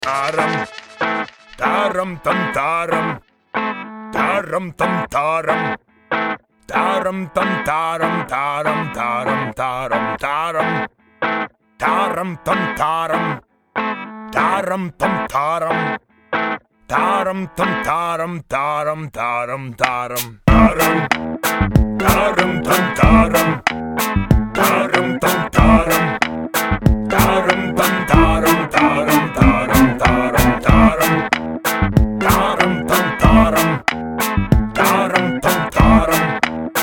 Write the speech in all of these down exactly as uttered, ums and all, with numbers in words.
Тарам, тарам, там, тарам, тарам, там, тарам, тарам, там, тарам, тарам, тарам, тарам, тарам, тарам, там, тарам, тарам, там, тарам, тарам, там, тарам, тарам, тарам, тарам, тарам, тарам, там, тарам, тарам, там, тарам, тарам, там, тарам, тарам, тарам, тарам, тарам, тарам, там, тарам, тарам, там, тарам,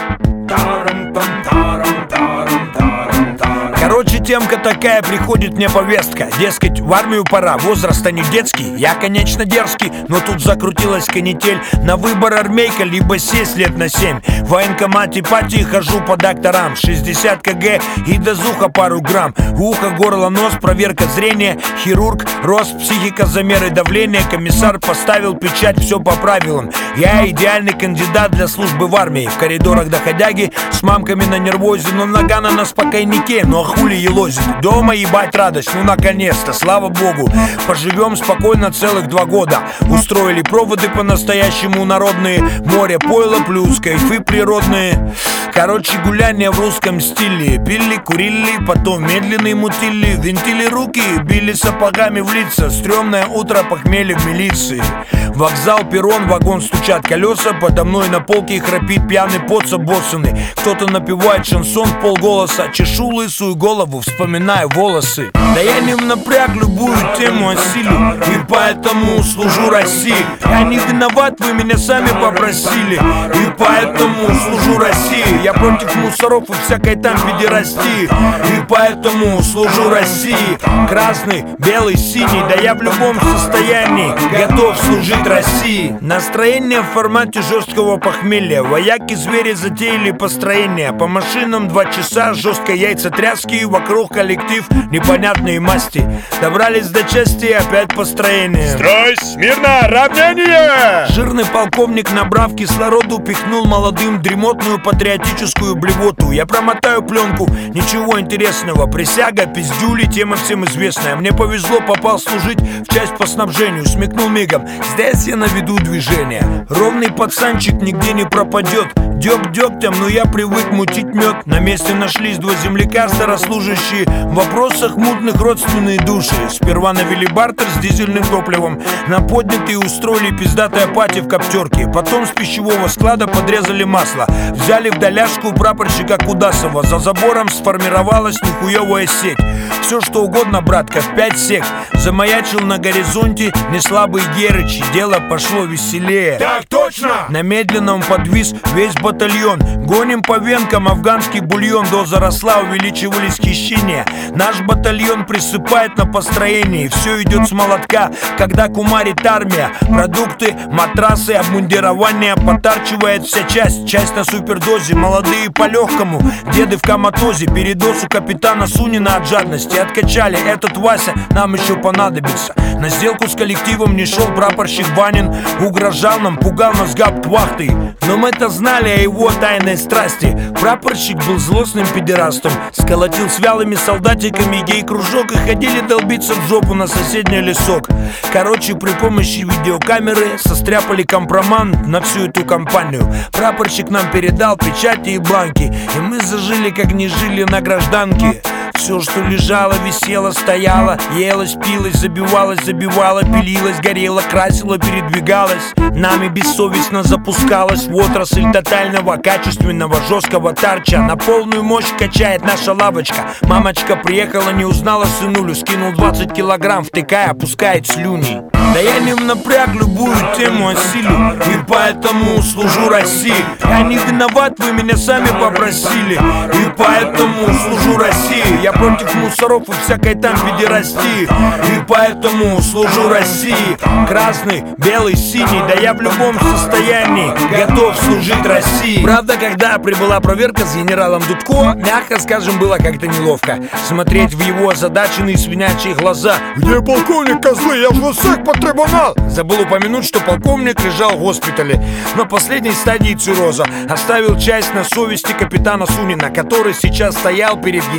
тарам, там, тарам, тарам, тарам, тарам. Короче, темка такая, приходит мне повестка. Дескать, в армию пора, возраст-то не детский. Я, конечно, дерзкий, но тут закрутилась канитель. На выбор армейка, либо сесть лет на семь. В военкомате пати хожу по докторам. шестьдесят килограмм и дозуха пару грамм. Ухо, горло, нос, проверка зрения. Хирург, рост, психика, замеры давления. Комиссар поставил печать, все по правилам. Я идеальный кандидат для службы в армии. В коридорах доходяги с мамками на нервозе. Но нагана на спокойнике, ну а хули елозит. Дома ебать радость, ну наконец-то, слава богу. Поживем спокойно целых два года. Устроили проводы по-настоящему народные. Море, пойло плюс кайфы природные. Короче, гуляние в русском стиле. Пили, курили, потом медленные мутили. Винтили руки, били сапогами в лица. Стрёмное утро, похмелье в милиции. Вокзал, перрон, вагон, стучат колеса. Подо мной на полке храпит пьяный поц обоссанный. Кто-то напевает шансон в полголоса. Чешу лысую голову, вспоминаю волосы. Да я не в напряг, любую тему осилю. И поэтому служу России. Я не виноват, вы меня сами попросили. И поэтому служу России. Я против мусоров и всякой там педерастии. И поэтому служу России. Красный, белый, синий. Да я в любом состоянии готов служить России. Настроение в формате жесткого похмелья. Вояки-звери затеяли построение. По машинам два часа жесткой яйцетряски. Вокруг коллектив непонятные масти. Добрались до части, опять построение. Строй, смирно, равнение! Жирный полковник, набрав кислороду, пихнул молодым дремотную патриотическую блевоту. Я промотаю пленку, ничего интересного. Присяга, пиздюли, тема всем известная. Мне повезло, попал служить в часть по снабжению. Смекнул мигом, здесь я наведу движение. Ровный пацанчик нигде не пропадет. Дёг дёгтем, но я привык мутить мед. На месте нашлись два земляка старослужащие. В вопросах мутных родственные души. Сперва навели бартер с дизельным топливом. На поднятые устроили пиздатая пати в коптерке. Потом с пищевого склада подрезали масло. Взяли в доляшку прапорщика Кудасова. За забором сформировалась нихуевая сеть. Все что угодно, брат, как пять сек. Замаячил на горизонте неслабый Герыч. Дело пошло веселее. Так точно! На медленном подвис весь батальон. Гоним по венкам афганский бульон. Доза росла, увеличивались хищения. Наш батальон присыпает на построении. Все идет с молотка, когда кумарит армия. Продукты, матрасы, обмундирование. Потарчивает вся часть, часть на супердозе. Молодые по легкому, деды в коматозе. Передоз у капитана Сунина от жадности. Откачали, этот Вася нам еще понадобится. На сделку с коллективом не шел прапорщик Ванин. Угрожал нам, пугал нас гауптвахтой. Но мы-то знали о его тайной страсти. Прапорщик был злостным педерастом. Сколотил с вялыми солдатиками гей-кружок. И ходили долбиться в жопу на соседний лесок. Короче, при помощи видеокамеры состряпали компромат на всю эту компанию. Прапорщик нам передал печати и бланки. И мы зажили, как не жили на гражданке. Все, что лежало, висело, стояло, елось, пилось, забивалось, забивало, пилилось, горело, красило, передвигалось. Нами бессовестно запускалось в отрасль тотального, качественного, жесткого тарча. На полную мощь качает наша лавочка. Мамочка приехала, не узнала сынулю. Скинул двадцать килограмм, втыкая, опускает слюни. Да я не в напряг, любую тему осилю. И поэтому служу России. Я не виноват, вы меня сами попросили. И поэтому служу России. Я против мусоров и всякой там педерастии. И поэтому служу России. Красный, белый, синий. Да я в любом состоянии готов служить России. Правда, когда прибыла проверка с генералом Дудко, мягко скажем, было как-то неловко смотреть в его озадаченные свинячьи глаза. Где полковник, козлы? Я ж вас всех по трибунал! Забыл упомянуть, что полковник лежал в госпитале на последней стадии цирроза. Оставил часть на совести капитана Сунина, который сейчас стоял перед генералом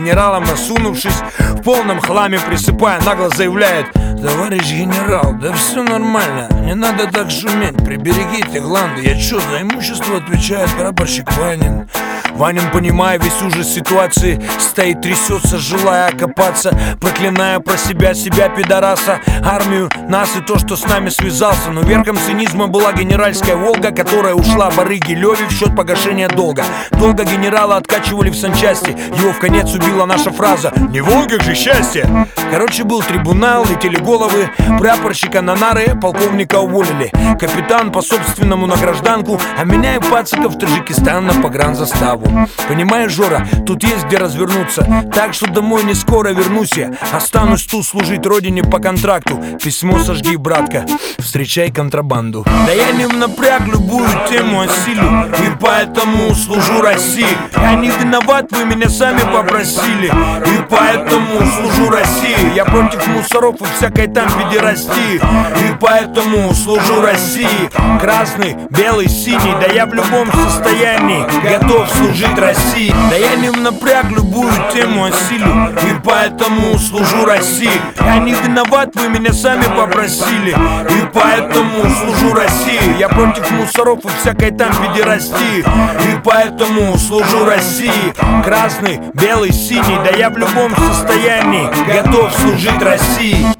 сунувшись, в полном хламе присыпая, нагло заявляет: товарищ генерал, да все нормально, не надо так шуметь, приберегите гланду. Я чё, за имущество отвечает прапорщик Ванин. Ванин, понимая весь ужас ситуации, стоит, трясется, желая окопаться, проклиная про себя, себя, пидораса, армию, нас и то, что с нами связался. Но верхом цинизма была генеральская Волга, которая ушла барыге Леве в счет погашения долга. Долго генерала откачивали в санчасти, его в конец убила наша фраза: «Не в Волгах же счастье!» Короче, был трибунал, летели головы, прапорщика на нары, полковника уволили, капитан по собственному на гражданку, а меня и пациков в Таджикистан на погранзаставу. Понимаешь, Жора, тут есть где развернуться, так что домой не скоро вернусь я. Останусь тут служить родине по контракту. Письмо сожги, братка, встречай контрабанду. Да я не в напряг, любую тему осилю, и поэтому служу России. Я не виноват, вы меня сами попросили, и поэтому служу России. Я против мусоров и всякой там педерастии, и поэтому служу России. Красный, белый, синий, да я в любом состоянии готов служить России. Да я не в напряг, любую тему осилю, и поэтому служу России. Я не виноват, вы меня сами попросили, и поэтому служу России. Я против мусоров и всякой там педерастии, и поэтому служу России. Красный, белый, синий, да я в любом состоянии готов служить России.